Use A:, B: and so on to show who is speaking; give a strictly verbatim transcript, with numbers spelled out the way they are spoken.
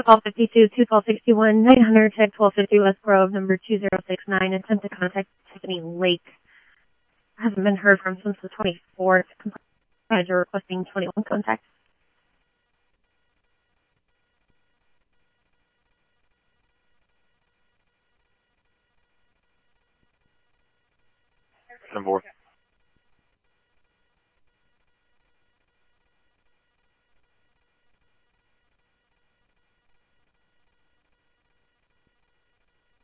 A: call fifty-two, two call sixty-one, nine hundred, check twelve fifty West Grove, number two zero six nine. Attempt to contact Tiffany Lake. Hasn't been heard from since the twenty-fourth. Manager requesting twenty-one contact.
B: Number four.